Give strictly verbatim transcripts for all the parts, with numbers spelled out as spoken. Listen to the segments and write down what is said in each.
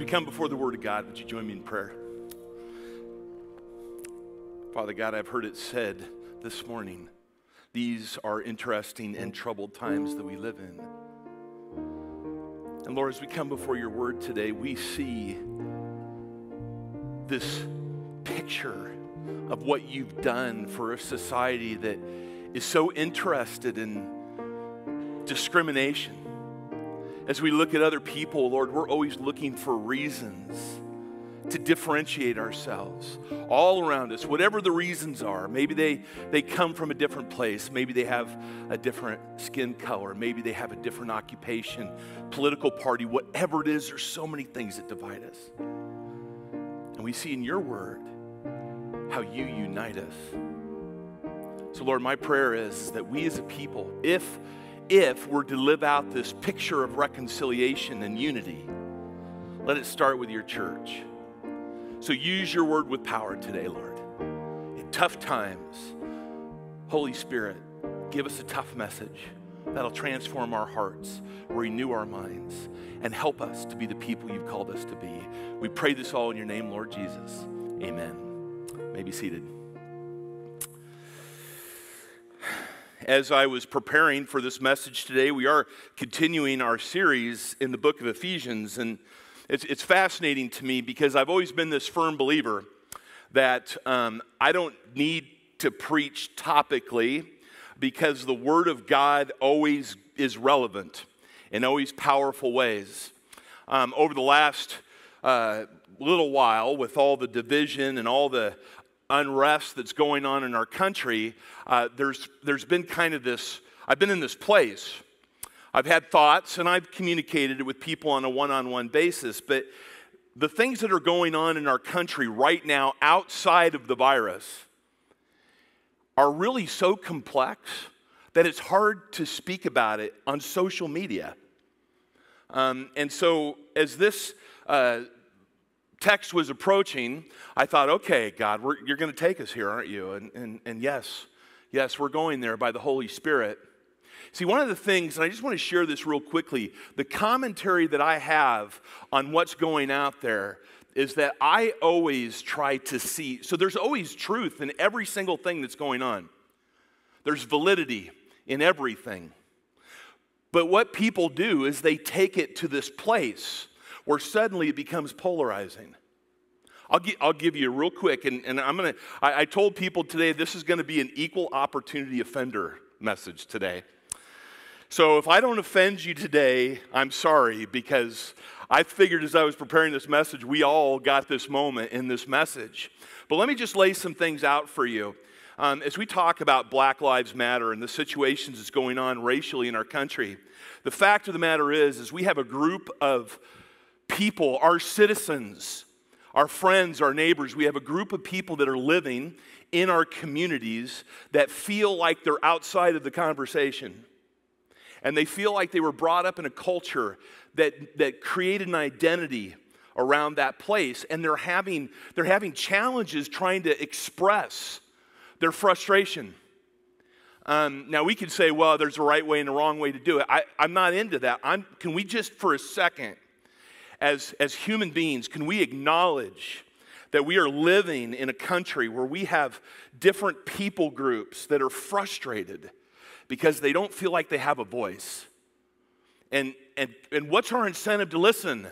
come before the Word of God, would you join me in prayer? Father God, I've heard it said this morning, these are interesting and troubled times that we live in. And Lord, as we come before your Word today, we see this picture of what you've done for a society that is so interested in discrimination. As we look at other people, Lord, we're always looking for reasons to differentiate ourselves all around us, whatever the reasons are. Maybe they, they come from a different place. Maybe they have a different skin color. Maybe they have a different occupation, political party, whatever it is. There's so many things that divide us. And we see in your word how you unite us. So Lord, my prayer is, is that we as a people, if, if we're to live out this picture of reconciliation and unity, let it start with your church. So use your word with power today, Lord. In tough times, Holy Spirit, give us a tough message that'll transform our hearts, renew our minds, and help us to be the people you've called us to be. We pray this all in your name, Lord Jesus. Amen. You may be seated. As I was preparing for this message today, we are continuing our series in the book of Ephesians, and It's, it's fascinating to me because I've always been this firm believer that um, I don't need to preach topically because the Word of God always is relevant in always powerful ways. Um, over the last uh, little while, with all the division and all the unrest that's going on in our country, uh, there's there's been kind of this, I've been in this place. I've had thoughts, and I've communicated it with people on a one-on-one basis, but the things that are going on in our country right now outside of the virus are really so complex that it's hard to speak about it on social media. Um, and so as this uh, text was approaching, I thought, okay, God, we're, you're going to take us here, aren't you? And, and, and yes, yes, we're going there by the Holy Spirit. See, one of the things, and I just want to share this real quickly, the commentary that I have on what's going out there is that I always try to see, so there's always truth in every single thing that's going on. There's validity in everything. But what people do is they take it to this place where suddenly it becomes polarizing. I'll, gi- I'll give you real quick, and, and I'm going to, I told people today this is going to be an equal opportunity offender message today. So if I don't offend you today, I'm sorry, because I figured as I was preparing this message, we all got this moment in this message. But let me just lay some things out for you. Um, as we talk about Black Lives Matter and the situations that's going on racially in our country, the fact of the matter is, is we have a group of people, our citizens, our friends, our neighbors, we have a group of people that are living in our communities that feel like they're outside of the conversation. And they feel like they were brought up in a culture that, that created an identity around that place. And they're having, they're having challenges trying to express their frustration. Um, now, we could say, well, there's a right way and a wrong way to do it. I, I'm not into that. I'm, can we just, for a second, as, as human beings, can we acknowledge that we are living in a country where we have different people groups that are frustrated because they don't feel like they have a voice. And and and what's our incentive to listen?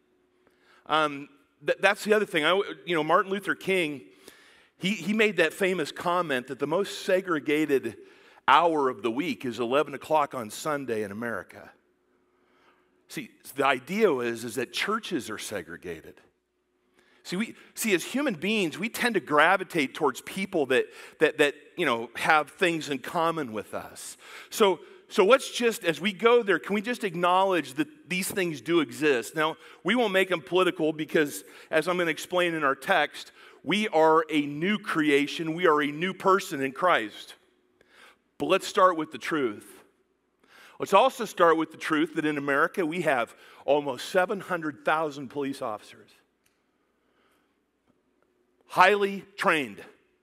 Um, th- that's the other thing. I, you know, Martin Luther King, he, he made that famous comment that the most segregated hour of the week is eleven o'clock on Sunday in America. See, the idea is, is that churches are segregated. See, we see as human beings, we tend to gravitate towards people that that that you know have things in common with us. So so let's just, as we go there, can we just acknowledge that these things do exist? Now, we won't make them political because, as I'm going to explain in our text, we are a new creation. We are a new person in Christ. But let's start with the truth. Let's also start with the truth that in America we have almost seven hundred thousand police officers. Highly trained,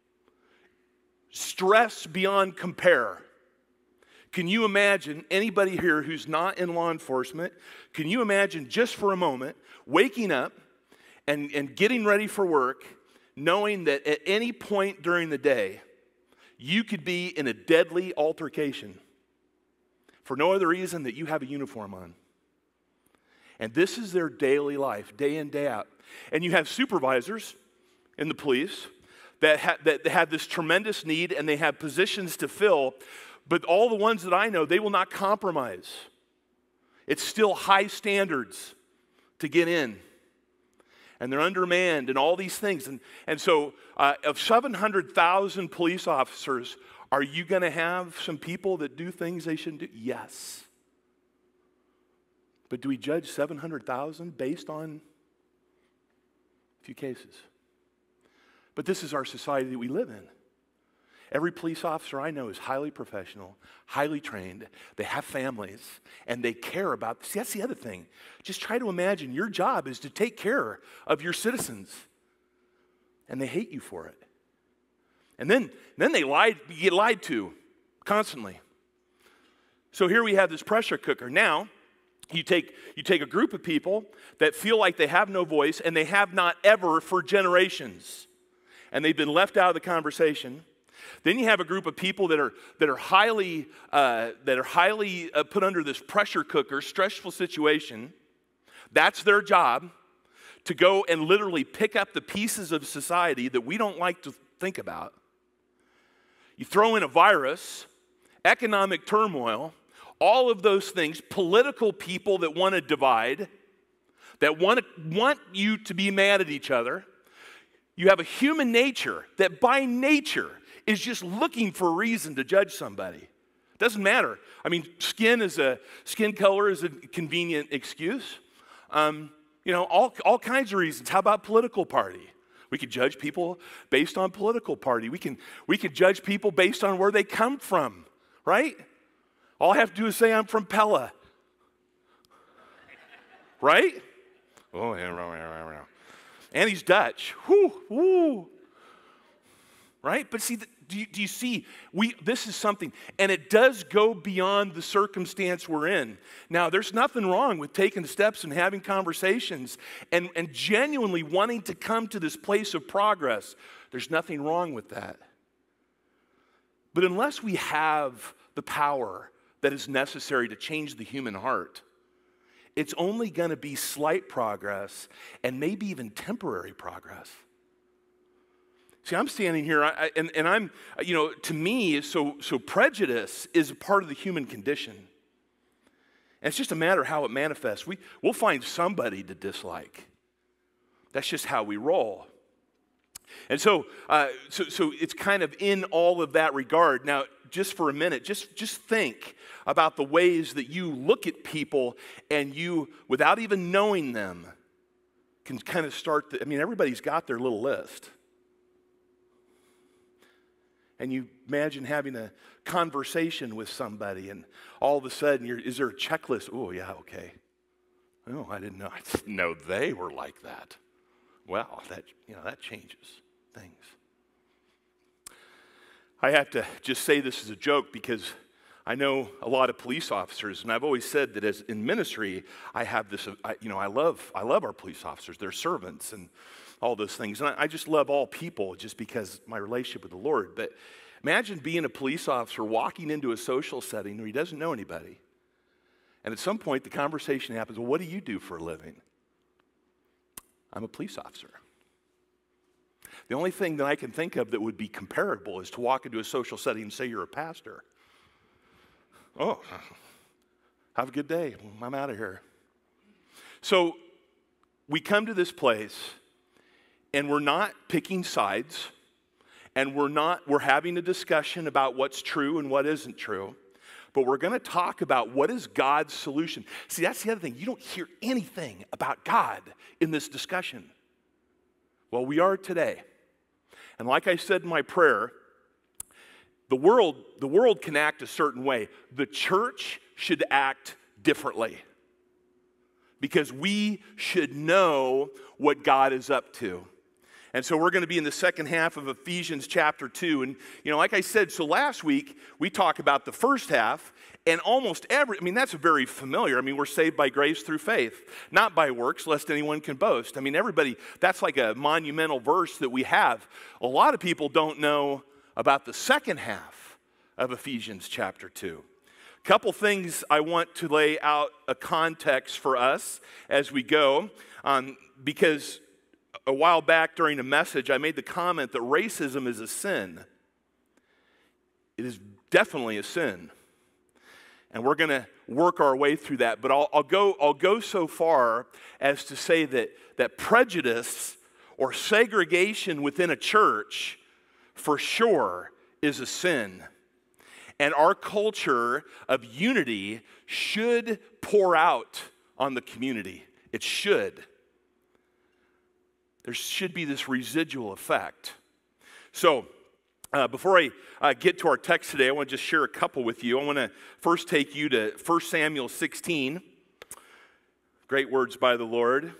stress beyond compare. Can you imagine anybody here who's not in law enforcement? Can you imagine just for a moment waking up and, and getting ready for work, knowing that at any point during the day, you could be in a deadly altercation for no other reason that you have a uniform on. And this is their daily life, day in, day out. And you have supervisors in the police that, ha- that have this tremendous need, and they have positions to fill, but all the ones that I know, they will not compromise. It's still high standards to get in. And they're undermanned and all these things. And, and so uh, of seven hundred thousand police officers, are you going to have some people that do things they shouldn't do? Yes. But do we judge seven hundred thousand based on a few cases? But this is our society that we live in. Every police officer I know is highly professional, highly trained. They have families, and they care about, see, that's the other thing. Just try to imagine your job is to take care of your citizens, and they hate you for it. And then, then they lied, you get lied to constantly. So here we have this pressure cooker. Now, you take, you take a group of people that feel like they have no voice, and they have not ever for generations, and they've been left out of the conversation. Then you have a group of people that are that are highly uh, that are highly uh, put under this pressure cooker, stressful situation. That's their job, to go and literally pick up the pieces of society that we don't like to think about. You throw in a virus, economic turmoil, all of those things, political people that want to divide, that want to, want you to be mad at each other. You have a human nature that by nature is just looking for a reason to judge somebody. Doesn't matter. I mean, skin is a skin color is a convenient excuse. Um, you know, all all kinds of reasons. How about political party? We could judge people based on political party. We can we could judge people based on where they come from, right? All I have to do is say I'm from Pella, right? Oh, yeah, and he's Dutch. Whoo, whoo. Right? But see, do you, do you see, we, this is something, and it does go beyond the circumstance we're in. Now, there's nothing wrong with taking steps and having conversations and, and genuinely wanting to come to this place of progress. There's nothing wrong with that. But unless we have the power that is necessary to change the human heart, it's only going to be slight progress and maybe even temporary progress. See, I'm standing here, I, and, and I'm, you know, to me, so, so prejudice is a part of the human condition. And it's just a matter of how it manifests. We, we'll find somebody to dislike. That's just how we roll. And so, uh, so, so it's kind of in all of that regard. Now, just for a minute, just, just think about the ways that you look at people and you, without even knowing them, can kind of start, the, I mean, everybody's got their little list. And you imagine having a conversation with somebody, and all of a sudden, you're, is there a checklist? Oh, yeah, okay. Oh, I didn't know. I didn't know they were like that. Well, that, you know, that changes things. I have to just say this as a joke because I know a lot of police officers, and I've always said that as in ministry, I have this, I, you know, I love, I love our police officers. They're servants and all those things. And I, I just love all people just because my relationship with the Lord. But imagine being a police officer walking into a social setting where he doesn't know anybody. And at some point, the conversation happens, well, what do you do for a living? I'm a police officer. The only thing that I can think of that would be comparable is to walk into a social setting and say you're a pastor. Oh, have a good day. I'm out of here. So we come to this place, and we're not picking sides, and we're not, we're having a discussion about what's true and what isn't true, but we're going to talk about what is God's solution. See, that's the other thing. You don't hear anything about God in this discussion. Well, we are today. And like I said in my prayer, the world, the world can act a certain way. The church should act differently because we should know what God is up to. And so we're going to be in the second half of Ephesians chapter two. And, you know, like I said, so last week we talked about the first half, and almost every, I mean, that's very familiar. I mean, we're saved by grace through faith, not by works, lest anyone can boast. I mean, everybody, that's like a monumental verse that we have. A lot of people don't know about the second half of Ephesians chapter two. A couple things I want to lay out a context for us as we go, um, because a while back during a message, I made the comment that racism is a sin. It is definitely a sin. And we're going to work our way through that. But I'll, I'll, go, I'll go so far as to say that, that prejudice or segregation within a church for sure is a sin. And our culture of unity should pour out on the community. It should. There should be this residual effect. So, uh, before I uh, get to our text today, I want to just share a couple with you. I want to first take you to First Samuel sixteen. Great words by the Lord.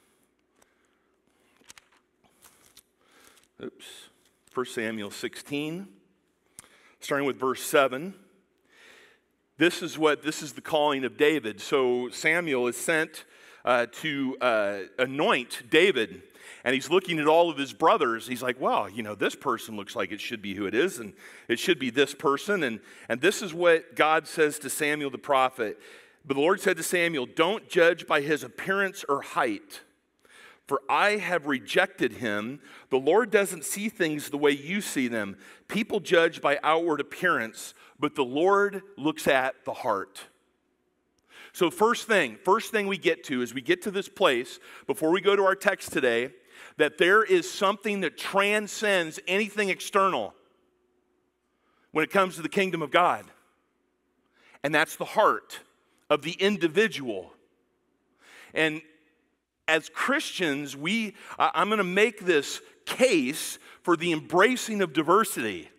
Oops. First Samuel sixteen, starting with verse seven. This is what, this is the calling of David. So Samuel is sent uh, to uh, anoint David. And he's looking at all of his brothers. He's like, well, you know, this person looks like it should be who it is, and it should be this person. And, and this is what God says to Samuel the prophet. But the Lord said to Samuel, don't judge by his appearance or height, for I have rejected him. The Lord doesn't see things the way you see them. People judge by outward appearance, but the Lord looks at the heart. So first thing, first thing we get to is we get to this place, before we go to our text today, that there is something that transcends anything external when it comes to the kingdom of God. And that's the heart of the individual. And as Christians, we, I'm going to make this case for the embracing of diversity,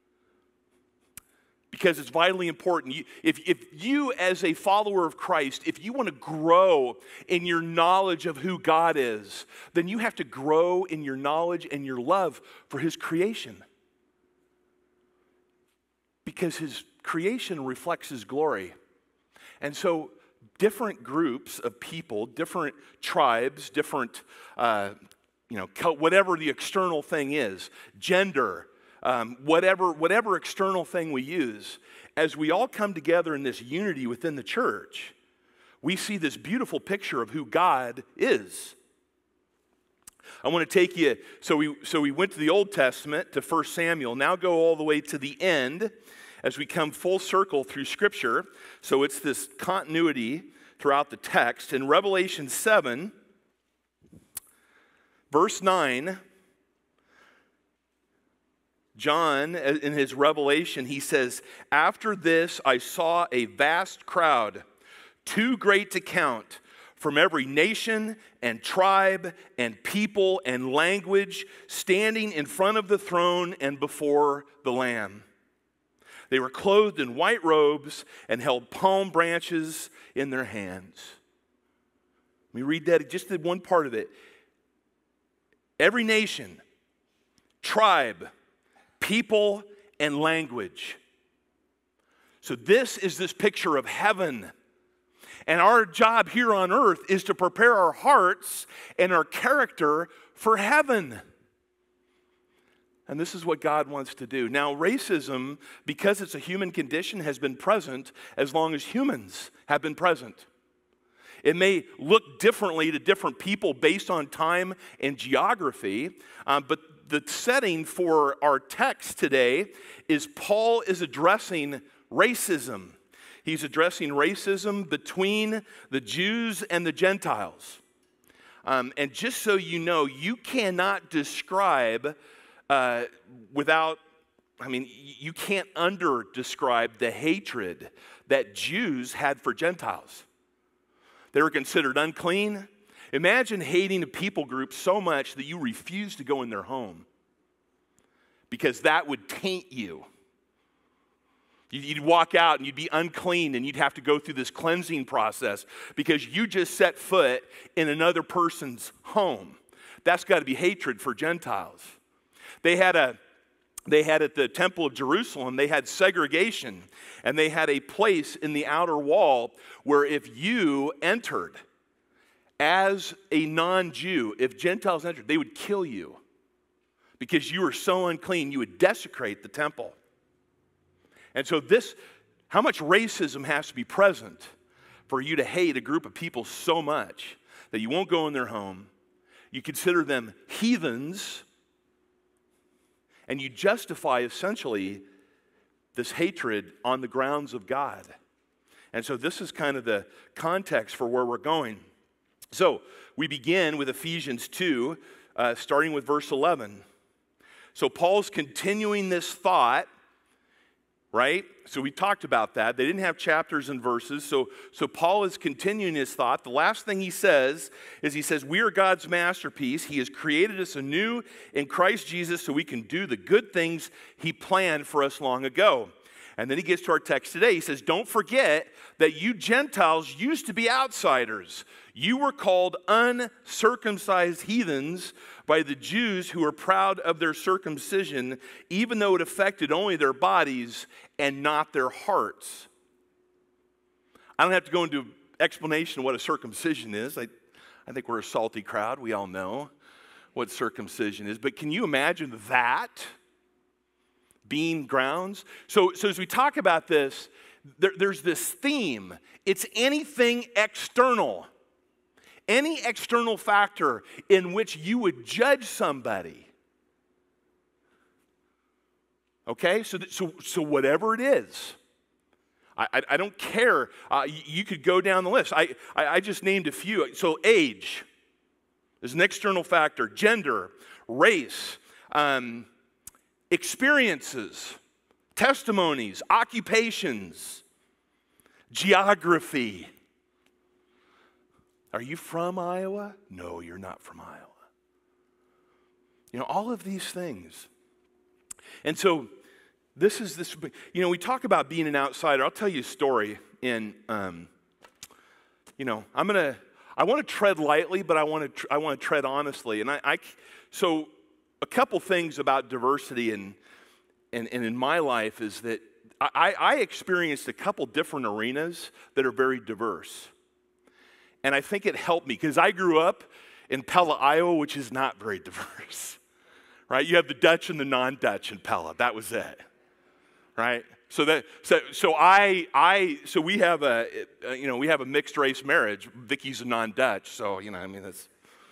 because it's vitally important. If, if you, as a follower of Christ, if you want to grow in your knowledge of who God is, then you have to grow in your knowledge and your love for His creation. Because His creation reflects His glory. And so different groups of people, different tribes, different, uh, you know, whatever the external thing is, gender, Um, whatever, whatever external thing we use, as we all come together in this unity within the church, we see this beautiful picture of who God is. I want to take you, so we, so we went to the Old Testament, to First Samuel, now go all the way to the end as we come full circle through Scripture. So it's this continuity throughout the text. In Revelation seven, verse nine, John, in his revelation, he says, after this I saw a vast crowd, too great to count, from every nation and tribe and people and language, standing in front of the throne and before the Lamb. They were clothed in white robes and held palm branches in their hands. Let me read that, just the one part of it. Every nation, tribe, people, and language. So this is this picture of heaven. And our job here on earth is to prepare our hearts and our character for heaven. And this is what God wants to do. Now, racism, because it's a human condition, has been present as long as humans have been present. It may look differently to different people based on time and geography, um, but the setting for our text today is Paul is addressing racism. He's addressing racism between the Jews and the Gentiles. Um, and just so you know, you cannot describe uh, without, I mean, you can't under-describe the hatred that Jews had for Gentiles. They were considered unclean. Imagine hating a people group so much that you refuse to go in their home, because that would taint you. You'd walk out and you'd be unclean, and you'd have to go through this cleansing process because you just set foot in another person's home. that's got to be hatred for Gentiles. They had a They had at the Temple of Jerusalem, they had segregation, and they had a place in the outer wall where if you entered as a non-Jew, if Gentiles entered, they would kill you because you were so unclean, you would desecrate the temple. And so this, how much racism has to be present for you to hate a group of people so much that you won't go in their home, you consider them heathens, and you justify essentially this hatred on the grounds of God. And so this is kind of the context for where we're going. So we begin with Ephesians two, uh, starting with verse eleven. So Paul's continuing this thought, right? So we talked about that. They didn't have chapters and verses. So, so Paul is continuing his thought. The last thing he says is he says, we are God's masterpiece. He has created us anew in Christ Jesus so we can do the good things he planned for us long ago. And then he gets to our text today. He says, don't forget that you Gentiles used to be outsiders. You were called uncircumcised heathens by the Jews who were proud of their circumcision, even though it affected only their bodies and not their hearts. I don't have to go into explanation of what a circumcision is. I, I think we're a salty crowd. We all know what circumcision is. But can you imagine that being grounds? So, so as we talk about this, there, there's this theme. It's anything external. Any external factor in which you would judge somebody. Okay, so, so, so whatever it is, I, I, I don't care. Uh, you, you could go down the list. I, I, I just named a few. So age is an external factor. Gender, race, um, experiences, testimonies, occupations, geography. Are you from Iowa? No, you're not from Iowa. You know, all of these things. And so this is this, you know, we talk about being an outsider. I'll tell you a story in, um, you know, I'm going to, I want to tread lightly, but I want to, I want to tread honestly. And I, I so a couple things about diversity and, and, and in my life is that I, I experienced a couple different arenas that are very diverse. And I think it helped me because I grew up in Pella, Iowa, which is not very diverse, right? You have the Dutch and the non-Dutch in Pella. That was it, right? So that so so I I so we have a you know we have a mixed race marriage. Vicky's a non-Dutch, so you know I mean that's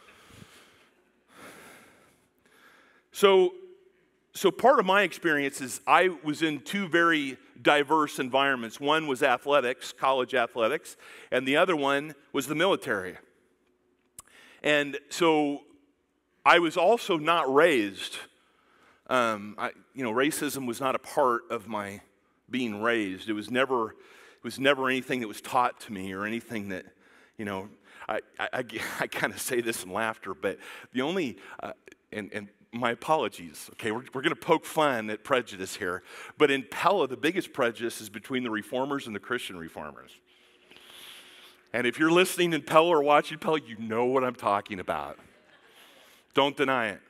so. So part of my experience is I was in two very diverse environments. One was athletics, college athletics, and the other one was the military. And so I was also not raised, um, I, you know, racism was not a part of my being raised. It was never, it was never anything that was taught to me or anything that, you know, I, I, I, I kind of say this in laughter, but the only, uh, and, and my apologies, okay, we're, we're going to poke fun at prejudice here, but in Pella, the biggest prejudice is between the reformers and the Christian reformers. And if you're listening in Pella or watching Pella, you know what I'm talking about. Don't deny it.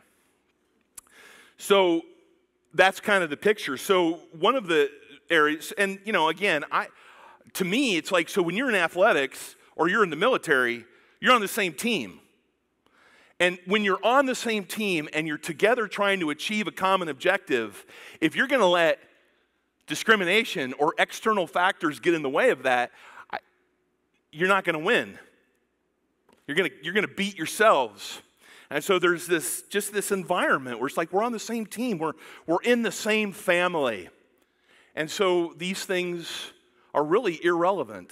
So that's kind of the picture. So one of the areas, and you know, again, I, to me, it's like, so when you're in athletics or you're in the military, you're on the same team. And when you're on the same team and you're together trying to achieve a common objective, if you're going to let discrimination or external factors get in the way of that, I, you're not going to win. You're going to you're going to beat yourselves. And so there's this just this environment where it's like we're on the same team. We're we're in the same family. And so these things are really irrelevant.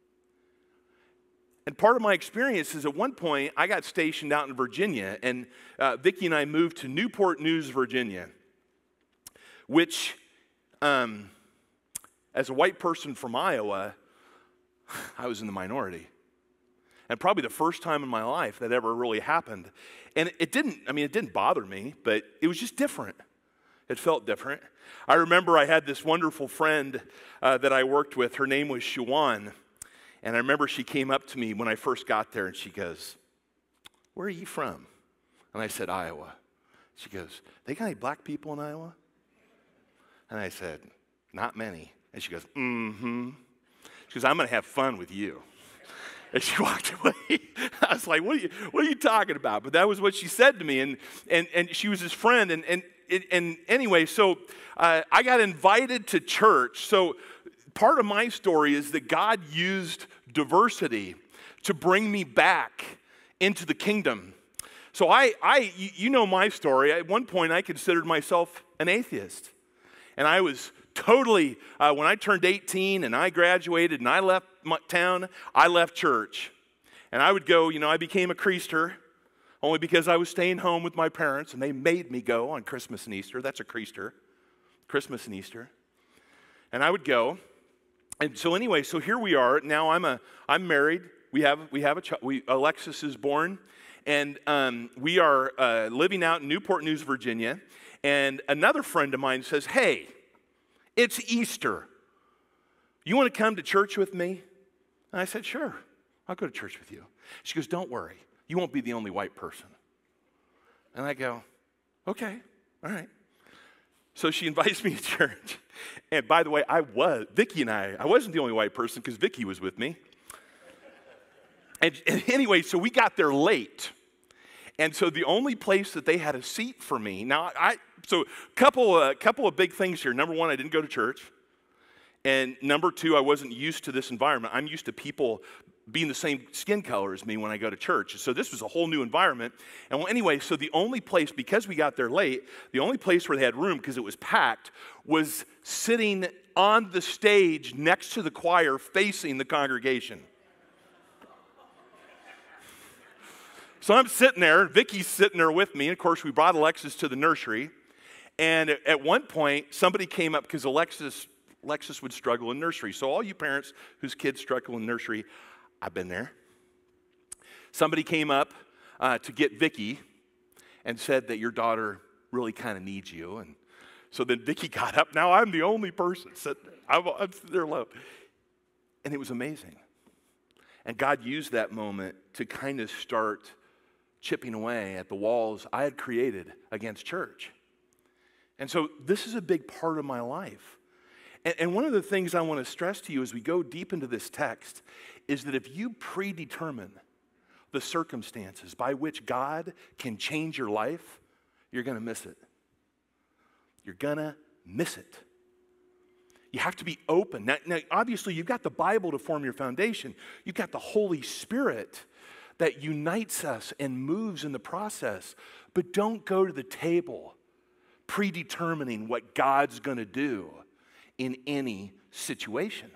And part of my experience is at one point, I got stationed out in Virginia, and uh, Vicki and I moved to Newport News, Virginia, which, um, as a white person from Iowa, I was in the minority. And probably the first time in my life that ever really happened. And it didn't, I mean, it didn't bother me, but it was just different. It felt different. I remember I had this wonderful friend uh, that I worked with. Her name was Shawan. And I remember she came up to me when I first got there and she goes, "Where are you from?" And I said, Iowa. She goes, they got any black people in Iowa? And I said, not many. And she goes, mm-hmm. She goes, I'm going to have fun with you. And she walked away. I was like, what are you, what are you talking about? But that was what she said to me. And, and, and she was his friend. And, and, and anyway, so uh, I got invited to church. So part of my story is that God used diversity to bring me back into the kingdom. So I, I, you know my story. At one point, I considered myself an atheist. And I was totally, uh, when I turned eighteen and I graduated and I left my town, I left church. And I would go, you know, I became a creaster only because I was staying home with my parents and they made me go on Christmas and Easter. That's a creaster, Christmas and Easter. And I would go. And so anyway, so here we are. Now I'm a, I'm married. We have, we have a child. We, Alexis is born. And um, we are uh, living out in Newport News, Virginia. And another friend of mine says, hey, it's Easter. You want to come to church with me? And I said, sure, I'll go to church with you. She goes, don't worry. You won't be the only white person. And I go, okay, all right. So she invites me to church. And by the way, I was, Vicki and I, I wasn't the only white person because Vicki was with me. And, and anyway, so we got there late. And so the only place that they had a seat for me, now I, so couple, uh, couple of big things here. Number one, I didn't go to church. And number two, I wasn't used to this environment. I'm used to people being the same skin color as me when I go to church. So this was a whole new environment. And well, anyway, so the only place, because we got there late, the only place where they had room, because it was packed, was sitting on the stage next to the choir facing the congregation. So I'm sitting there, Vicky's sitting there with me, and of course we brought Alexis to the nursery, and at one point somebody came up, because Alexis, Alexis would struggle in nursery. So all you parents whose kids struggle in nursery, I've been there. Somebody came up uh, to get Vicky and said that your daughter really kind of needs you, and so then Vicky got up. Now I'm the only person sitting there. I'm, I'm sitting there alone. And it was amazing. And God used that moment to kind of start chipping away at the walls I had created against church. And so this is a big part of my life. And, and one of the things I want to stress to you as we go deep into this text is that if you predetermine the circumstances by which God can change your life, you're going to miss it. You're going to miss it. You have to be open. Now, now, obviously, you've got the Bible to form your foundation. You've got the Holy Spirit that unites us and moves in the process. But don't go to the table predetermining what God's going to do in any situation.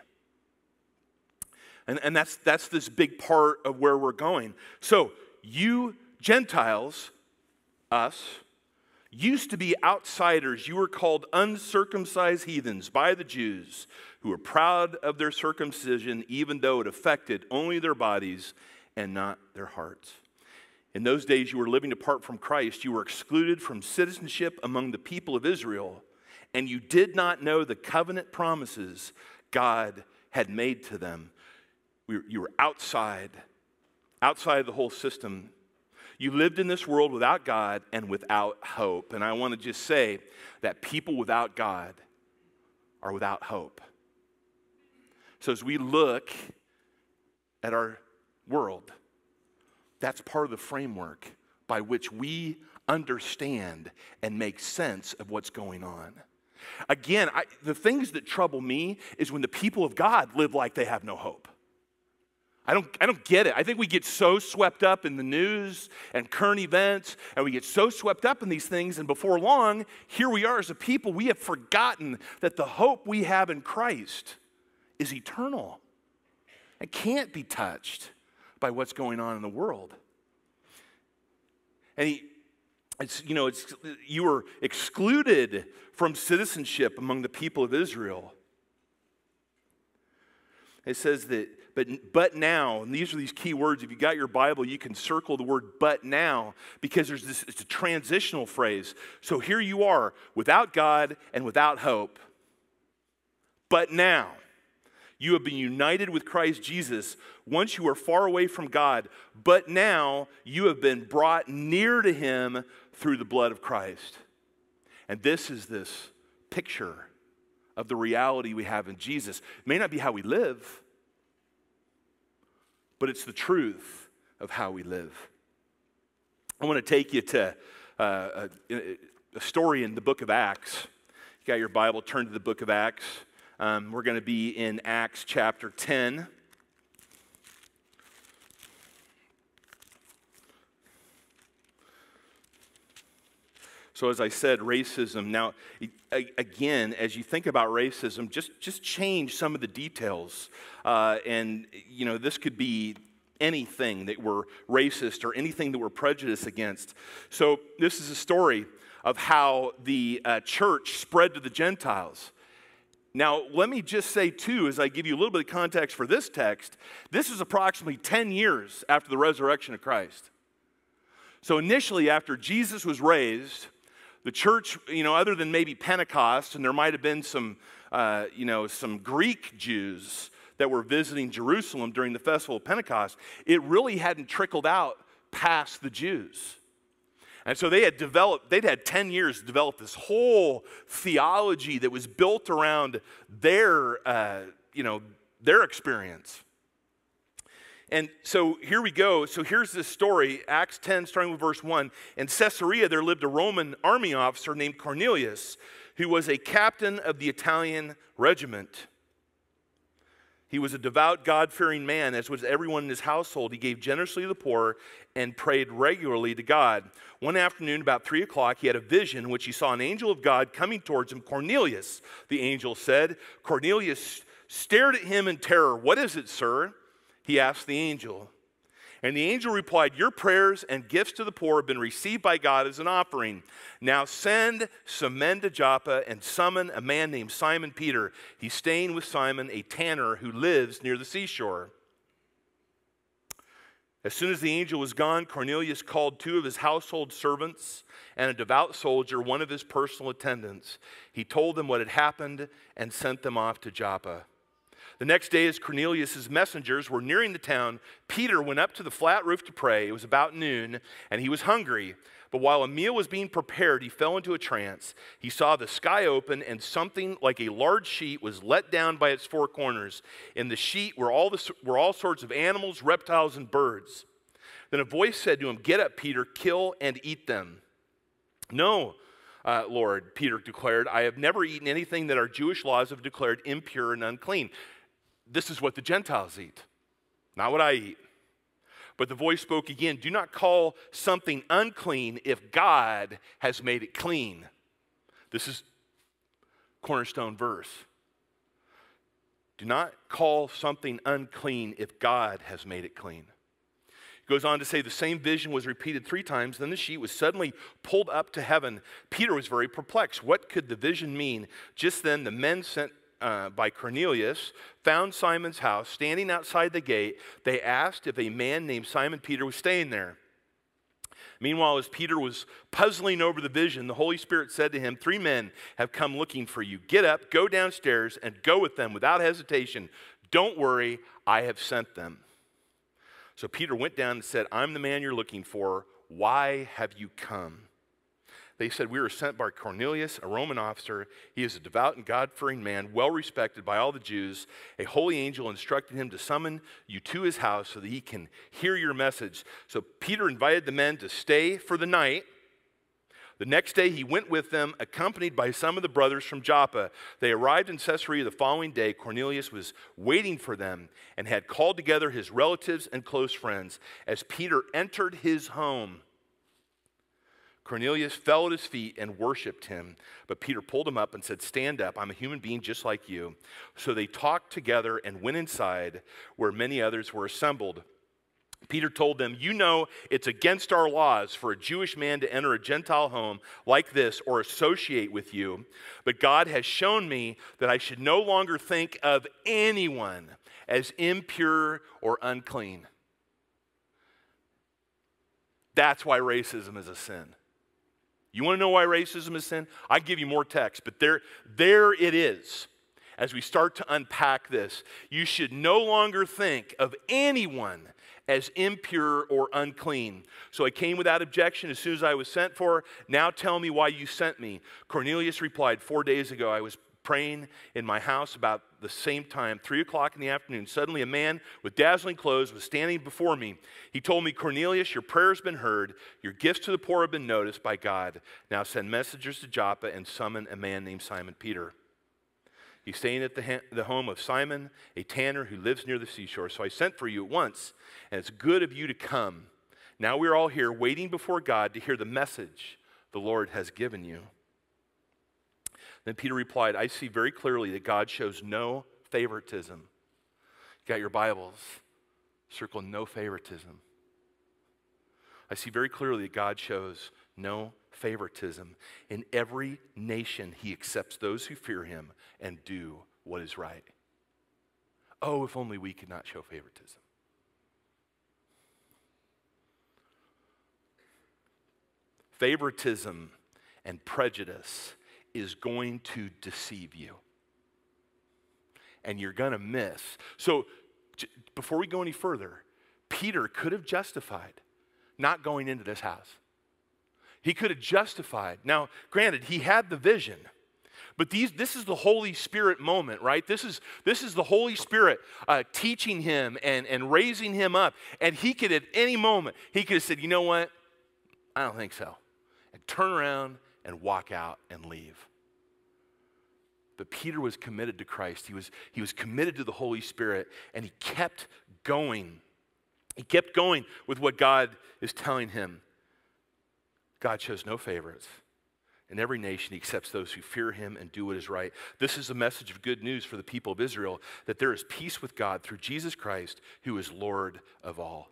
And, and that's, that's this big part of where we're going. So, you Gentiles, us, used to be outsiders. You were called uncircumcised heathens by the Jews, who were proud of their circumcision, even though it affected only their bodies and not their hearts. In those days, you were living apart from Christ. You were excluded from citizenship among the people of Israel, and you did not know the covenant promises God had made to them. You were outside, outside the whole system. You lived in this world without God and without hope. And I want to just say that people without God are without hope. So as we look at our world, that's part of the framework by which we understand and make sense of what's going on. Again, I, the things that trouble me is when the people of God live like they have no hope. I don't, I don't get it. I think we get so swept up in the news and current events, and we get so swept up in these things, and before long, here we are as a people, we have forgotten that the hope we have in Christ is eternal. It can't be touched by what's going on in the world. And he, it's, you know, it's, you were excluded from citizenship among the people of Israel. It says that, but, but now, and these are these key words. If you got your Bible, you can circle the word but now, because there's this, it's a transitional phrase. So here you are, without God and without hope. But now, You have been united with Christ Jesus. Once you were far away from God, but now you have been brought near to him through the blood of Christ. And this is this picture of the reality we have in Jesus. It may not be how we live, but it's the truth of how we live. I want to take you to uh, a, a story in the book of Acts. You got your Bible, turn to the book of Acts. Um, we're going to be in Acts chapter ten. So as I said, racism. Now, again, as you think about racism, just, just change some of the details. Uh, and, you know, this could be anything that we're racist or anything that we're prejudiced against. So this is a story of how the uh, church spread to the Gentiles. Now, let me just say, too, as I give you a little bit of context for this text, this is approximately ten years after the resurrection of Christ. So initially, after Jesus was raised, the church, you know, other than maybe Pentecost, and there might have been some, uh, you know, some Greek Jews that were visiting Jerusalem during the festival of Pentecost, it really hadn't trickled out past the Jews. And so they had developed, they'd had ten years to develop this whole theology that was built around their, uh, you know, their experience. And so here we go. So here's this story, Acts ten, starting with verse one. In Caesarea, there lived a Roman army officer named Cornelius, who was a captain of the Italian regiment. He was a devout, God-fearing man, as was everyone in his household. He gave generously to the poor and prayed regularly to God. One afternoon, about three o'clock, he had a vision in which he saw an angel of God coming towards him. Cornelius, the angel said. Cornelius stared at him in terror. What is it, sir? He asked the angel. And the angel replied, your prayers and gifts to the poor have been received by God as an offering. Now send some men to Joppa and summon a man named Simon Peter. He's staying with Simon, a tanner who lives near the seashore. As soon as the angel was gone, Cornelius called two of his household servants and a devout soldier, one of his personal attendants. He told them what had happened and sent them off to Joppa. The next day, as Cornelius' messengers were nearing the town, Peter went up to the flat roof to pray. It was about noon, and he was hungry. But while a meal was being prepared, he fell into a trance. He saw the sky open, and something like a large sheet was let down by its four corners. In the sheet were all, the, were all sorts of animals, reptiles, and birds. Then a voice said to him, get up, Peter, kill and eat them. No, uh, Lord, Peter declared, I have never eaten anything that our Jewish laws have declared impure and unclean. This is what the Gentiles eat, not what I eat. But the voice spoke again, do not call something unclean if God has made it clean. This is cornerstone verse. Do not call something unclean if God has made it clean. It goes on to say the same vision was repeated three times. Then the sheet was suddenly pulled up to heaven. Peter was very perplexed. What could the vision mean? Just then the men sent Uh, by Cornelius, found Simon's house, standing outside the gate. They asked if a man named Simon Peter was staying there. Meanwhile, as Peter was puzzling over the vision, the Holy Spirit said to him, three men have come looking for you. Get up, go downstairs, and go with them without hesitation. Don't worry, I have sent them. So Peter went down and said, I'm the man you're looking for. Why have you come? They said, we were sent by Cornelius, a Roman officer. He is a devout and God-fearing man, well respected by all the Jews. A holy angel instructed him to summon you to his house so that he can hear your message. So Peter invited the men to stay for the night. The next day he went with them, accompanied by some of the brothers from Joppa. They arrived in Caesarea the following day. Cornelius was waiting for them and had called together his relatives and close friends. As Peter entered his home, Cornelius fell at his feet and worshiped him. But Peter pulled him up and said, stand up, I'm a human being just like you. So they talked together and went inside where many others were assembled. Peter told them, you know it's against our laws for a Jewish man to enter a Gentile home like this or associate with you. But God has shown me that I should no longer think of anyone as impure or unclean. That's why racism is a sin. You want to know why racism is sin? I give you more text, but there, there it is. as we start to unpack this, you should no longer think of anyone as impure or unclean. So I came without objection as soon as I was sent for. Now tell me why you sent me. Cornelius replied, four days ago I was praying in my house about the same time, three o'clock in the afternoon. Suddenly a man with dazzling clothes was standing before me. He told me, Cornelius, your prayer has been heard. Your gifts to the poor have been noticed by God. Now send messengers to Joppa and summon a man named Simon Peter. He's staying at the, ha- the home of Simon, a tanner who lives near the seashore. So I sent for you at once, and it's good of you to come. Now we're all here waiting before God to hear the message the Lord has given you. Then Peter replied, I see very clearly that God shows no favoritism. You got your Bibles, circle no favoritism. I see very clearly that God shows no favoritism. In every nation, he accepts those who fear him and do what is right. Oh, if only we could not show favoritism. Favoritism and prejudice is going to deceive you. And you're going to miss. So j- before we go any further, Peter could have justified not going into this house. He could have justified. Now, granted, he had the vision. But these, this is the Holy Spirit moment, right? This is, this is the Holy Spirit uh, teaching him and, and raising him up. And he could at any moment, he could have said, you know what? I don't think so. And turn around and walk out and leave. But Peter was committed to Christ. He was, he was committed to the Holy Spirit, and he kept going. He kept going with what God is telling him. God shows no favorites. In every nation, he accepts those who fear him and do what is right. This is a message of good news for the people of Israel, that there is peace with God through Jesus Christ, who is Lord of all.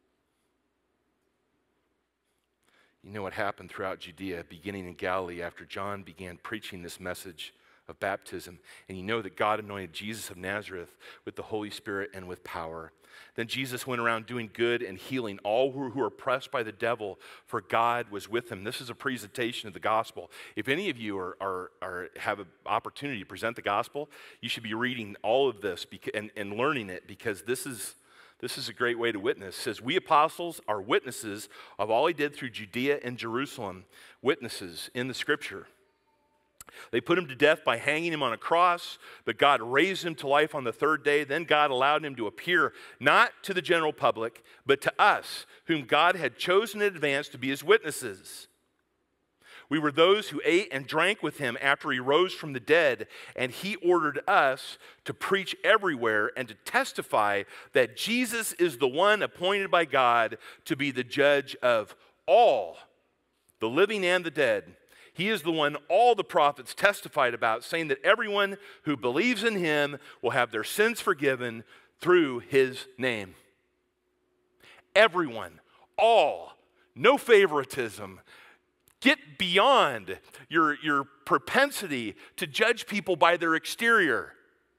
You know what happened throughout Judea, beginning in Galilee, after John began preaching this message of baptism. And you know that God anointed Jesus of Nazareth with the Holy Spirit and with power. Then Jesus went around doing good and healing all who were oppressed by the devil, for God was with him. This is a presentation of the gospel. If any of you are, are, are have an opportunity to present the gospel, you should be reading all of this beca- and, and learning it, because this is This is a great way to witness. It says, we apostles are witnesses of all he did through Judea and Jerusalem, witnesses in the scripture. They put him to death by hanging him on a cross, but God raised him to life on the third day. Then God allowed him to appear not to the general public, but to us, whom God had chosen in advance to be his witnesses. We were those who ate and drank with him after he rose from the dead, and he ordered us to preach everywhere and to testify that Jesus is the one appointed by God to be the judge of all, the living and the dead. He is the one all the prophets testified about, saying that everyone who believes in him will have their sins forgiven through his name. Everyone, all, no favoritism. Get beyond your, your propensity to judge people by their exterior.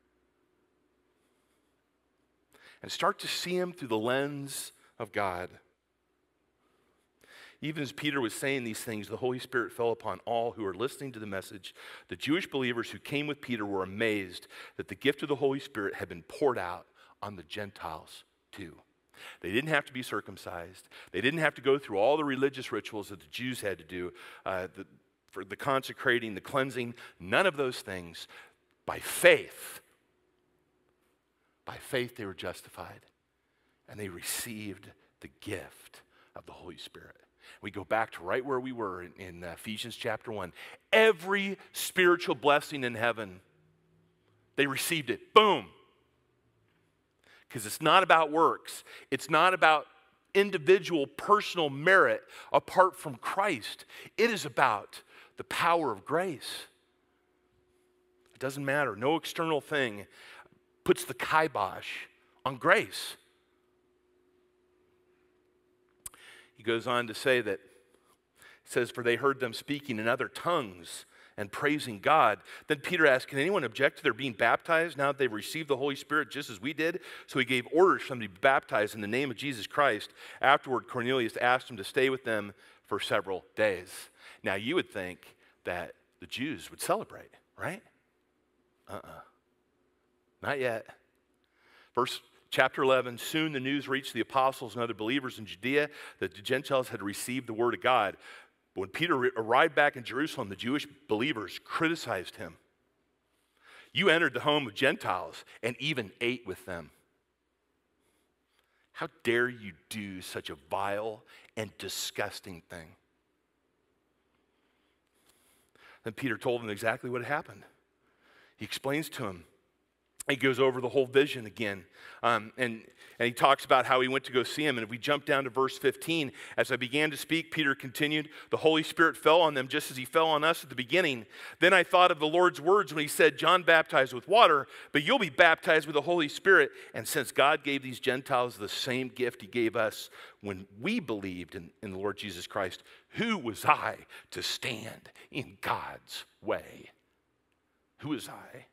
And start to see them through the lens of God. Even as Peter was saying these things, the Holy Spirit fell upon all who were listening to the message. The Jewish believers who came with Peter were amazed that the gift of the Holy Spirit had been poured out on the Gentiles too. They didn't have to be circumcised. They didn't have to go through all the religious rituals that the Jews had to do, uh, the, for the consecrating, the cleansing, none of those things. By faith, by faith they were justified, and they received the gift of the Holy Spirit. We go back to right where we were in, in Ephesians chapter one. Every spiritual blessing in heaven, they received it. Boom. Because it's not about works. It's not about individual personal merit apart from Christ. It is about the power of grace. It doesn't matter. No external thing puts the kibosh on grace. He goes on to say that, it says, for they heard them speaking in other tongues and praising God. Then Peter asked, can anyone object to their being baptized now that they've received the Holy Spirit just as we did? So he gave orders for them to be baptized in the name of Jesus Christ. Afterward, Cornelius asked him to stay with them for several days. Now you would think that the Jews would celebrate, right? Uh-uh. Not yet. Verse chapter eleven, soon the news reached the apostles and other believers in Judea that the Gentiles had received the word of God. But when Peter re- arrived back in Jerusalem, the Jewish believers criticized him. You entered the home of Gentiles and even ate with them. How dare you do such a vile and disgusting thing? Then Peter told them exactly what happened. He explains to him. He goes over the whole vision again. Um, and, and he talks about how he went to go see him. And if we jump down to verse fifteen, as I began to speak, Peter continued, the Holy Spirit fell on them just as he fell on us at the beginning. Then I thought of the Lord's words when he said, John baptized with water, but you'll be baptized with the Holy Spirit. And since God gave these Gentiles the same gift he gave us when we believed in, in the Lord Jesus Christ, who was I to stand in God's way? Who was I?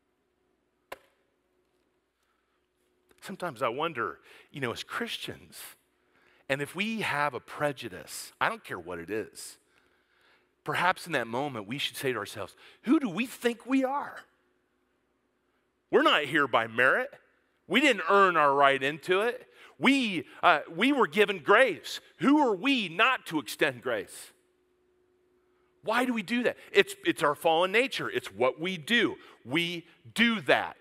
Sometimes I wonder, you know, as Christians, and if we have a prejudice, I don't care what it is, perhaps in that moment we should say to ourselves, who do we think we are? We're not here by merit. We didn't earn our right into it. We, uh, we were given grace. Who are we not to extend grace? Why do we do that? It's, it's our fallen nature. It's what we do. We do that.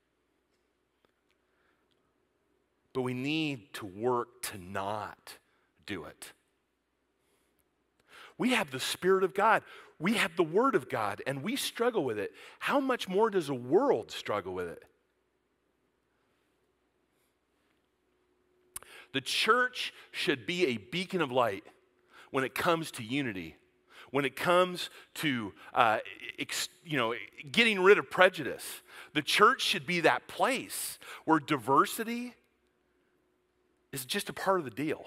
But we need to work to not do it. We have the Spirit of God. We have the Word of God, and we struggle with it. How much more does a world struggle with it? The church should be a beacon of light when it comes to unity, when it comes to uh, ex, you know, getting rid of prejudice. The church should be that place where diversity is just a part of the deal.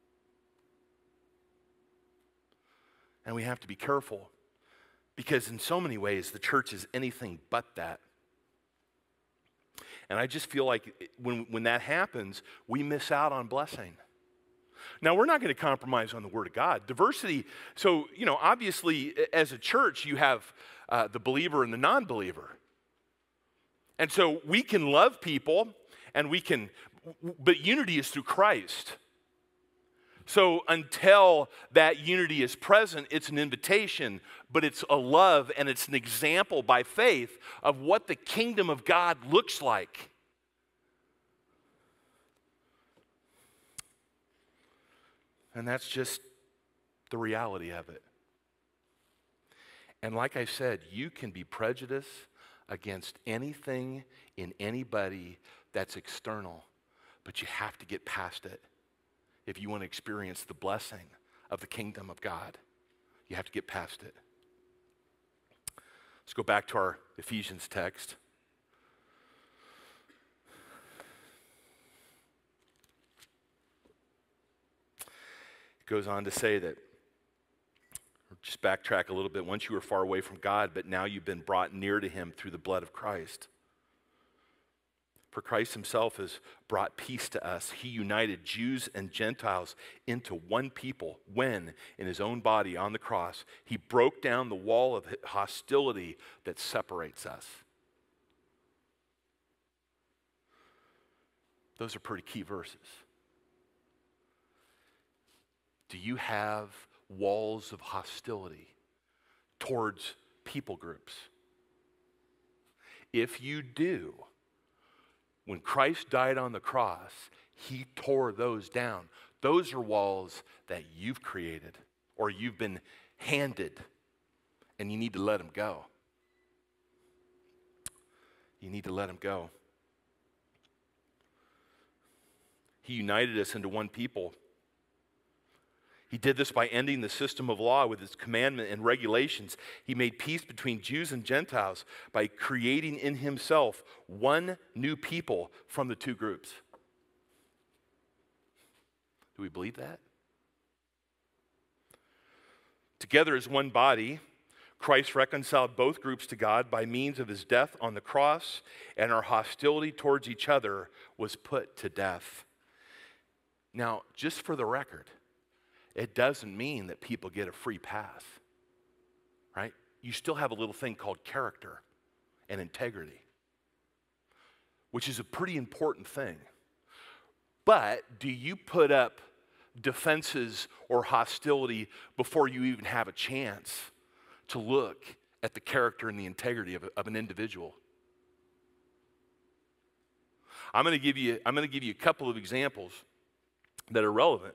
And we have to be careful because in so many ways the church is anything but that. And I just feel like when, when that happens, we miss out on blessing. Now, we're not going to compromise on the Word of God. Diversity, so, you know, obviously as a church you have uh, the believer and the non-believer. And so we can love people and we can, but unity is through Christ. So until that unity is present, it's an invitation, but it's a love and it's an example by faith of what the kingdom of God looks like. And that's just the reality of it. And like I said, you can be prejudiced against anything in anybody that's external, but you have to get past it. If you want to experience the blessing of the kingdom of God, you have to get past it. Let's go back to our Ephesians text. It goes on to say that, just backtrack a little bit, once you were far away from God, but now you've been brought near to him through the blood of Christ. For Christ himself has brought peace to us. He united Jews and Gentiles into one people when, in his own body on the cross, he broke down the wall of hostility that separates us. Those are pretty key verses. Do you have walls of hostility towards people groups? If you do, when Christ died on the cross, he tore those down. Those are walls that you've created or you've been handed, and you need to let them go. You need to let them go. He united us into one people. He did this by ending the system of law with its commandment and regulations. He made peace between Jews and Gentiles by creating in himself one new people from the two groups. Do we believe that? Together as one body, Christ reconciled both groups to God by means of his death on the cross, and our hostility towards each other was put to death. Now, just for the record, it doesn't mean that people get a free pass, right? You still have a little thing called character and integrity. which is a pretty important thing. But do you put up defenses or hostility before you even have a chance to look at the character and the integrity of, a, of an individual? I'm going to give you, I'm going to give you a couple of examples that are relevant.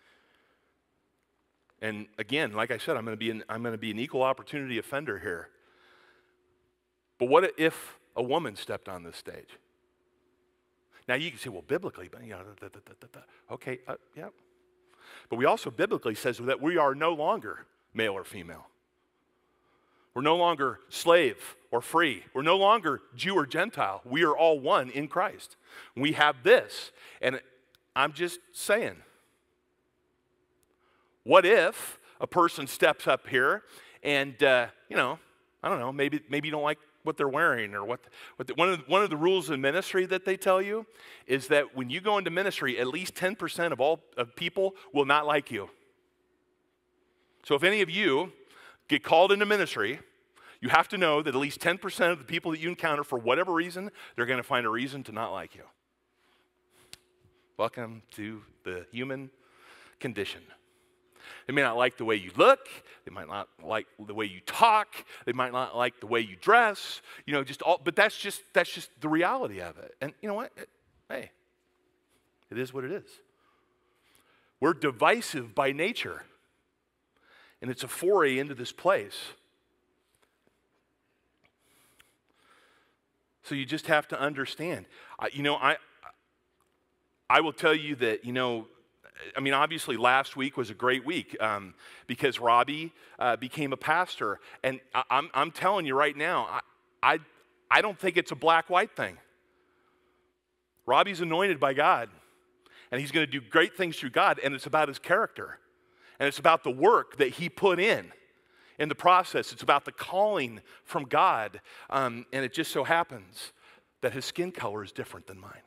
And again, like I said, I'm going to be an, I'm going to be an equal opportunity offender here. But what if a woman stepped on this stage? Now you can say, well, biblically, but you know, da, da, da, da, da. Okay, uh, yeah. But we also biblically says that we are no longer male or female. We're no longer slave or free. We're no longer Jew or Gentile. We are all one in Christ. We have this. And I'm just saying, what if a person steps up here and, uh, you know, I don't know, maybe, maybe you don't like what they're wearing or what, what the, one, of the, one of the rules in ministry that they tell you is that when you go into ministry, at least ten percent of all of people will not like you. So if any of you get called into ministry, you have to know that at least ten percent of the people that you encounter, for whatever reason, they're going to find a reason to not like you. Welcome to the human condition. They may not like the way you look. They might not like the way you talk. They might not like the way you dress. You know, just all. But that's just that's just the reality of it. And you know what? It, hey, it is what it is. We're divisive by nature, and it's a foray into this place. So you just have to understand. I, you know, I I will tell you that, you know, I mean, obviously last week was a great week um, because Robbie uh, became a pastor. And I, I'm, I'm telling you right now, I, I, I don't think it's a black-white thing. Robbie's anointed by God, and he's going to do great things through God, and it's about his character. And it's about the work that he put in, in the process. It's about the calling from God, um, and it just so happens that his skin color is different than mine.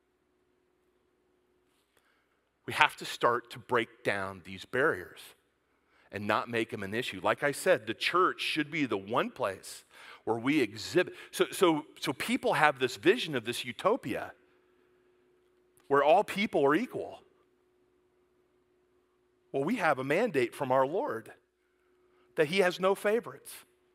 We have to start to break down these barriers and not make them an issue. Like I said, the church should be the one place where we exhibit. So, so, so people have this vision of this utopia where all people are equal. Well, we have a mandate from our Lord that he has no favorites.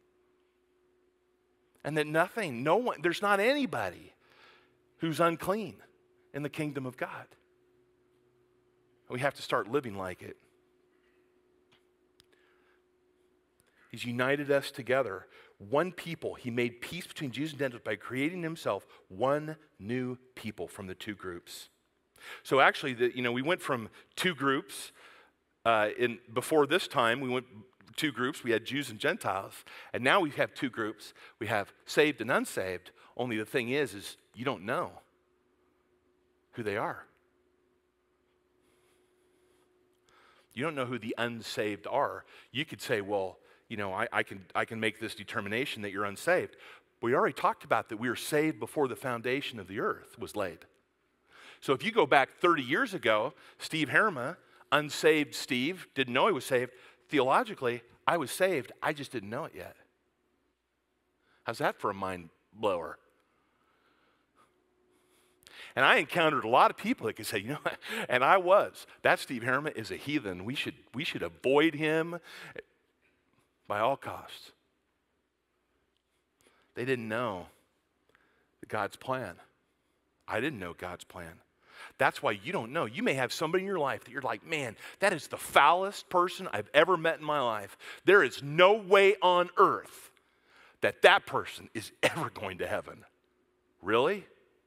And that nothing, no one, there's not anybody who's unclean in the kingdom of God. We have to start living like it. He's united us together. One people. He made peace between Jews and Gentiles by creating himself one new people from the two groups. So actually, the, you know, we went from two groups. Uh, in, before this time, we went two groups. We had Jews and Gentiles. And now we have two groups. We have saved and unsaved. Only the thing is, is you don't know who they are. You don't know who the unsaved are. You could say, well, you know, I, I, can, I can make this determination that you're unsaved. We already talked about that we were saved before the foundation of the earth was laid. So if you go back thirty years ago, Steve Herma, unsaved Steve, didn't know he was saved. Theologically, I was saved. I just didn't know it yet. How's that for a mind blower? And I encountered a lot of people that could say, you know, and I was. That Steve Herman is a heathen. We should, we should avoid him by all costs. They didn't know God's plan. I didn't know God's plan. That's why you don't know. You may have somebody in your life that you're like, man, that is the foulest person I've ever met in my life. There is no way on earth that that person is ever going to heaven. Really?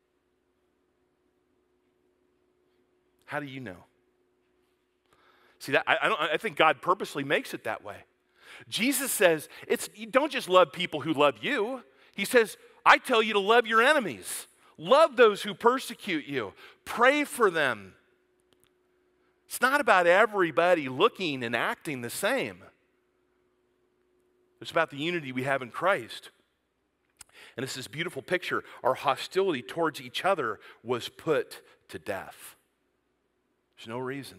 How do you know? See, that, I, I, don't, I think God purposely makes it that way. Jesus says, it's, you don't just love people who love you. He says, I tell you to love your enemies. Love those who persecute you. Pray for them. It's not about everybody looking and acting the same. It's about the unity we have in Christ. And it's this beautiful picture. Our hostility towards each other was put to death. There's no reason.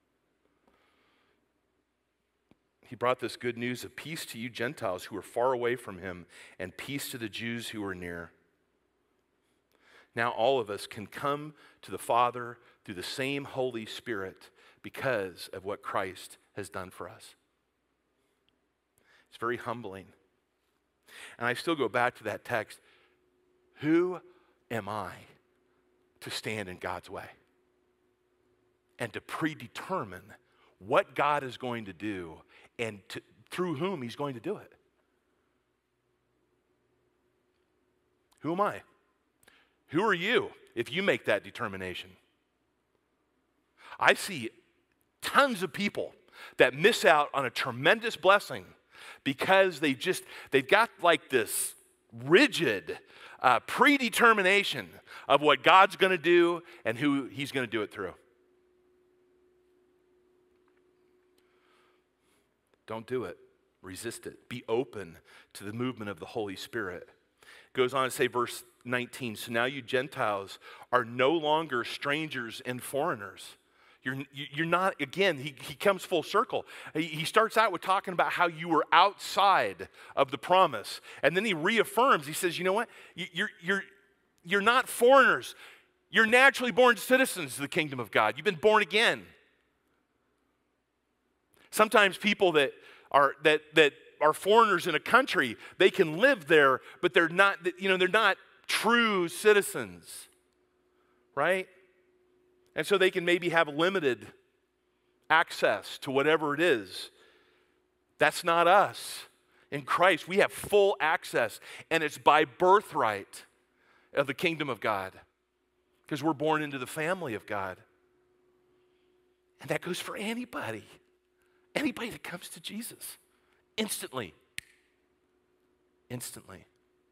He brought this good news of peace to you Gentiles who are far away from him, and peace to the Jews who are near. Now all of us can come to the Father through the same Holy Spirit because of what Christ has done for us. It's very humbling. And I still go back to that text. Who am I to stand in God's way and to predetermine what God is going to do and to, through whom he's going to do it? Who am I? Who are you if you make that determination? I see tons of people that miss out on a tremendous blessing because they just, they've got like this rigid uh, predetermination of what God's going to do and who he's going to do it through. Don't do it. Resist it. Be open to the movement of the Holy Spirit. It goes on to say, verse nineteen, so now you Gentiles are no longer strangers and foreigners. You're, you're not, again, he, he comes full circle. He, he starts out with talking about how you were outside of the promise. And then he reaffirms, he says, you know what? You're, you're, you're not foreigners. You're naturally born citizens of the kingdom of God. You've been born again. Sometimes people that are, that, that are foreigners in a country, they can live there, but they're not, you know, they're not true citizens, right? And so they can maybe have limited access to whatever it is. That's not us. In Christ, we have full access, and it's by birthright of the kingdom of God because we're born into the family of God. And that goes for anybody. Anybody that comes to Jesus. Instantly. Instantly.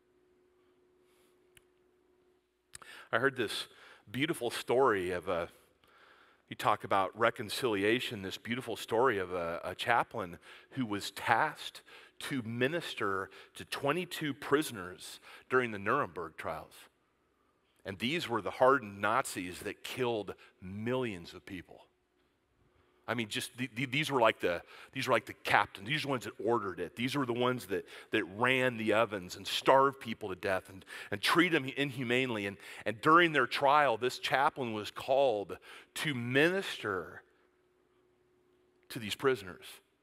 I heard this beautiful story of a, you talk about reconciliation, this beautiful story of a, a chaplain who was tasked to minister to twenty-two prisoners during the Nuremberg trials. And these were the hardened Nazis that killed millions of people. I mean, just the, the, these were like the these were like the captains. These are the ones that ordered it. These were the ones that that ran the ovens and starved people to death and, and treated them inhumanely. And, and during their trial, this chaplain was called to minister to these prisoners.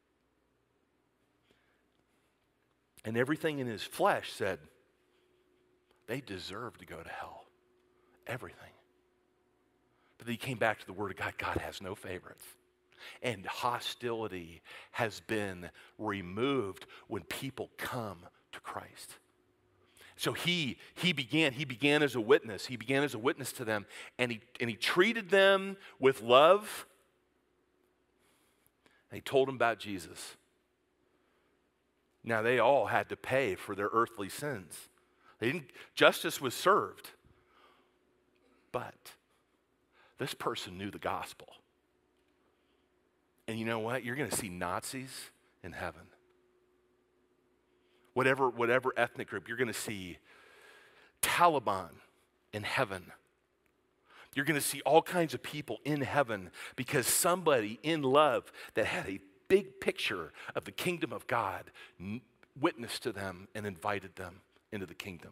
And everything in his flesh said, they deserve to go to hell. Everything. But then he came back to the Word of God. God has no favorites. And hostility has been removed when people come to Christ. So he, he began, he began as a witness. He began as a witness to them, and he, and he treated them with love. And he told them about Jesus. Now they all had to pay for their earthly sins. They didn't, justice was served. But this person knew the gospel. And you know what? You're going to see Nazis in heaven. Whatever, whatever ethnic group, you're going to see Taliban in heaven. You're going to see all kinds of people in heaven because somebody in love that had a big picture of the kingdom of God witnessed to them and invited them into the kingdom.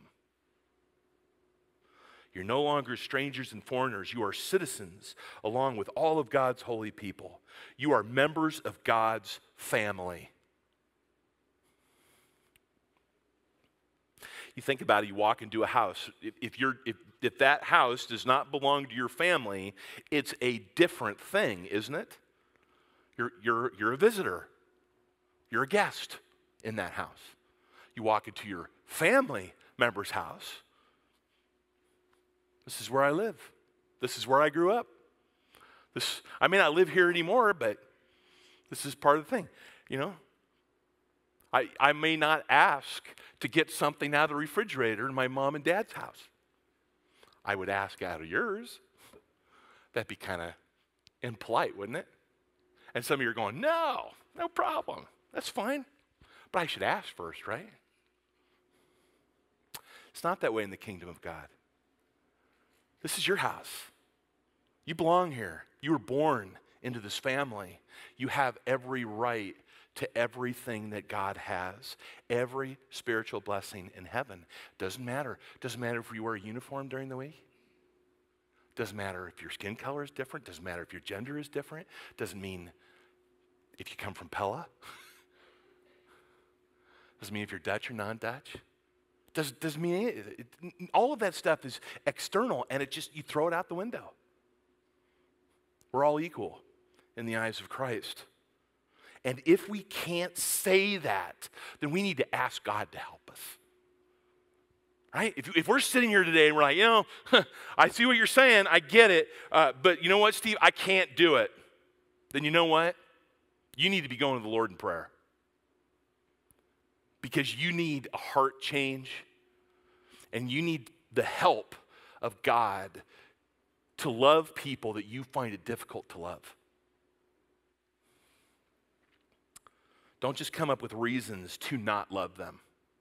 You're no longer strangers and foreigners. You are citizens along with all of God's holy people. You are members of God's family. You think about it, you walk into a house. If, if, you're, if, if that house does not belong to your family, it's a different thing, isn't it? You're, you're, you're a visitor. You're a guest in that house. You walk into your family member's house. This is where I live. This is where I grew up. This, I may not live here anymore, but this is part of the thing. You know, I, I may not ask to get something out of the refrigerator in my mom and dad's house. I would ask out of yours. That'd be kind of impolite, wouldn't it? And some of you are going, no, no problem. That's fine. But I should ask first, right? It's not that way in the kingdom of God. This is your house. You belong here. You were born into this family. You have every right to everything that God has. Every spiritual blessing in heaven. Doesn't matter. Doesn't matter if you wear a uniform during the week. Doesn't matter if your skin color is different. Doesn't matter if your gender is different. Doesn't mean if you come from Pella. Doesn't mean if you're Dutch or non-Dutch. Doesn't, doesn't mean anything. It, all of that stuff is external, and it just, you throw it out the window. We're all equal in the eyes of Christ. And if we can't say that, then we need to ask God to help us. Right? If, if we're sitting here today and we're like, you know, I see what you're saying, I get it, uh, but you know what, Steve, I can't do it. Then you know what? You need to be going to the Lord in prayer. Because you need a heart change, and you need the help of God to love people that you find it difficult to love. Don't just come up with reasons to not love them.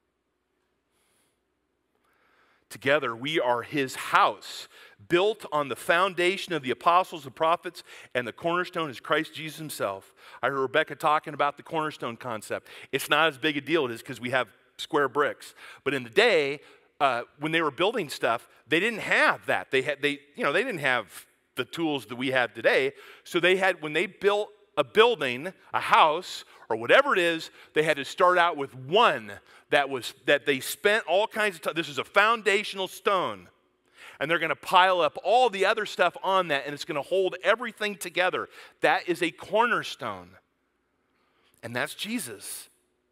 Together, we are his house, built on the foundation of the apostles and prophets, and the cornerstone is Christ Jesus himself. I heard Rebecca talking about the cornerstone concept. It's not as big a deal it is because we have square bricks. But in the day, uh, when they were building stuff, they didn't have that. They had, they, you know, they didn't have the tools that we have today. So they had, when they built a building, a house, or whatever it is, they had to start out with one that was that they spent all kinds of time. This is a foundational stone. And they're going to pile up all the other stuff on that, and it's going to hold everything together. That is a cornerstone. And that's Jesus.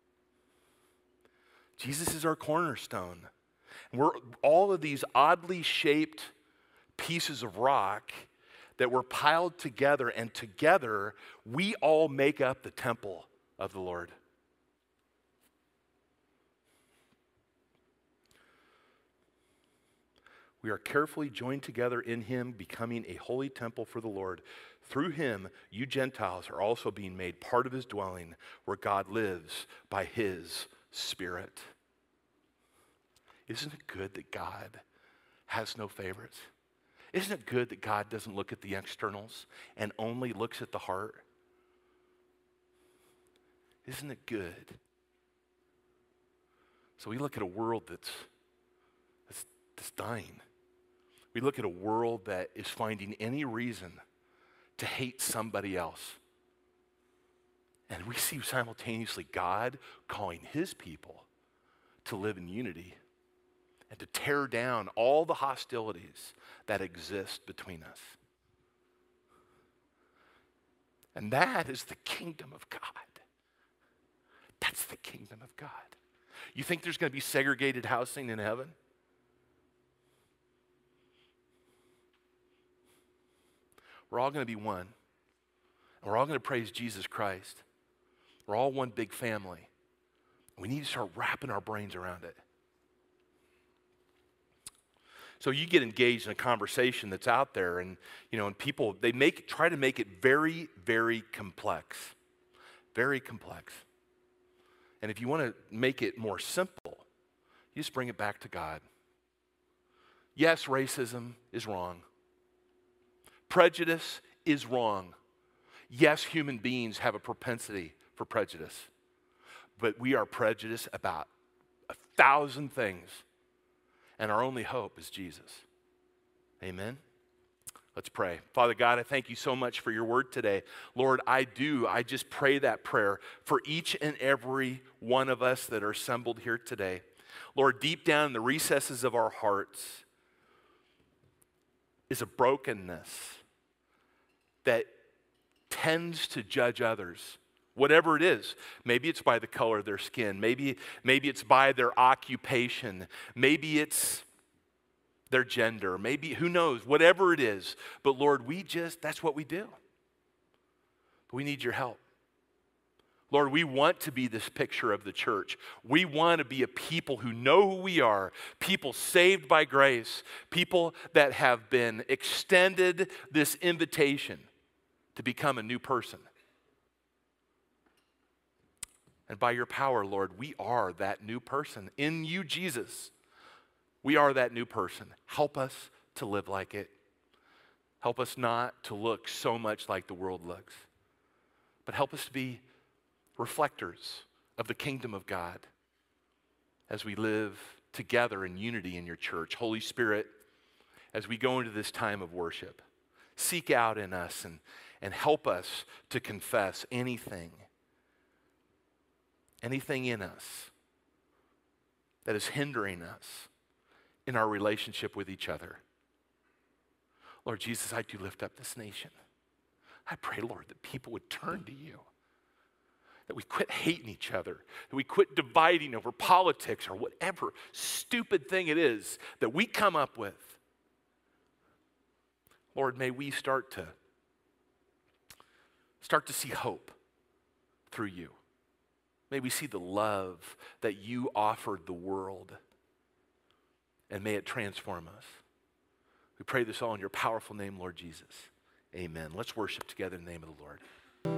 Jesus is our cornerstone. And we're all of these oddly shaped pieces of rock that were piled together, and together we all make up the temple of the Lord. We are carefully joined together in him, becoming a holy temple for the Lord. Through him, you Gentiles are also being made part of his dwelling, where God lives by his Spirit. Isn't it good that God has no favorites? Isn't it good that God doesn't look at the externals and only looks at the heart? Isn't it good? So we look at a world that's, that's, that's dying. We look at a world that is finding any reason to hate somebody else. And we see simultaneously God calling his people to live in unity and to tear down all the hostilities that exist between us. And that is the kingdom of God. That's the kingdom of God. You think there's going to be segregated housing in heaven? We're all going to be one. And we're all going to praise Jesus Christ. We're all one big family. We need to start wrapping our brains around it. So you get engaged in a conversation that's out there, and you know, and people, they make try to make it very, very complex. Very complex. And if you want to make it more simple, you just bring it back to God. Yes, racism is wrong. Prejudice is wrong. Yes, human beings have a propensity for prejudice. But we are prejudiced about a thousand things. And our only hope is Jesus. Amen? Let's pray. Father God, I thank you so much for your word today. Lord, I do. I just pray that prayer for each and every one of us that are assembled here today. Lord, deep down in the recesses of our hearts is a brokenness that tends to judge others, whatever it is. Maybe it's by the color of their skin. Maybe, maybe it's by their occupation. Maybe it's their gender. Maybe, who knows, whatever it is. But Lord, we just, that's what we do. We need your help. Lord, we want to be this picture of the church. We want to be a people who know who we are, people saved by grace, people that have been extended this invitation to become a new person. And by your power, Lord, we are that new person. In you, Jesus, we are that new person. Help us to live like it. Help us not to look so much like the world looks, but help us to be reflectors of the kingdom of God as we live together in unity in your church. Holy Spirit, as we go into this time of worship. Seek out in us and, and help us to confess anything, anything in us that is hindering us in our relationship with each other. Lord Jesus, I do lift up this nation. I pray, Lord, that people would turn to you, that we quit hating each other, that we quit dividing over politics or whatever stupid thing it is that we come up with. Lord, may we start to start to see hope through you. May we see the love that you offered the world, and may it transform us. We pray this all in your powerful name, Lord Jesus. Amen. Let's worship together in the name of the Lord.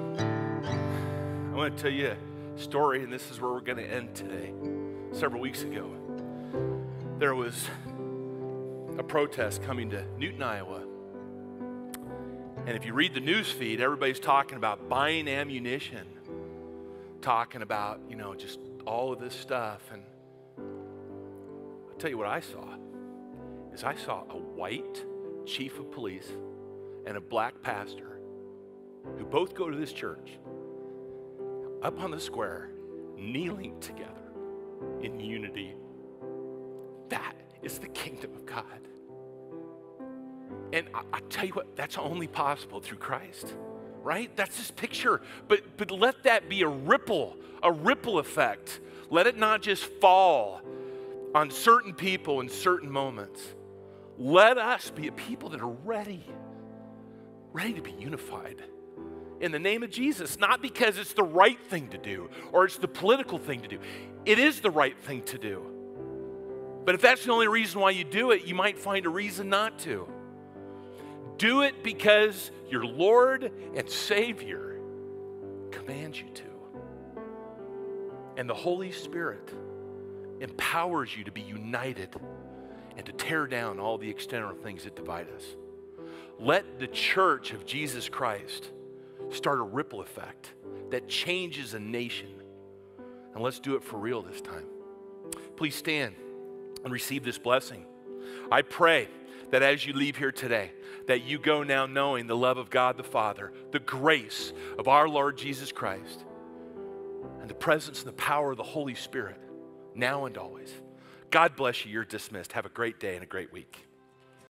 I want to tell you a story, and this is where we're going to end today. Several weeks ago, there was a protest coming to Newton, Iowa. And if you read the news feed, everybody's talking about buying ammunition, talking about, you know, just all of this stuff. And I'll tell you what I saw, is I saw a white chief of police and a black pastor who both go to this church up on the square, kneeling together in unity. That is the kingdom of God. And I, I tell you what, that's only possible through Christ, right? That's this picture. But, but let that be a ripple, a ripple effect. Let it not just fall on certain people in certain moments. Let us be a people that are ready, ready to be unified in the name of Jesus, not because it's the right thing to do or it's the political thing to do. It is the right thing to do. But if that's the only reason why you do it, you might find a reason not to. Do it because your Lord and Savior commands you to. And the Holy Spirit empowers you to be united and to tear down all the external things that divide us. Let the church of Jesus Christ start a ripple effect that changes a nation. And let's do it for real this time. Please stand and receive this blessing. I pray that as you leave here today, that you go now knowing the love of God the Father, the grace of our Lord Jesus Christ, and the presence and the power of the Holy Spirit, now and always. God bless you. You're dismissed. Have a great day and a great week.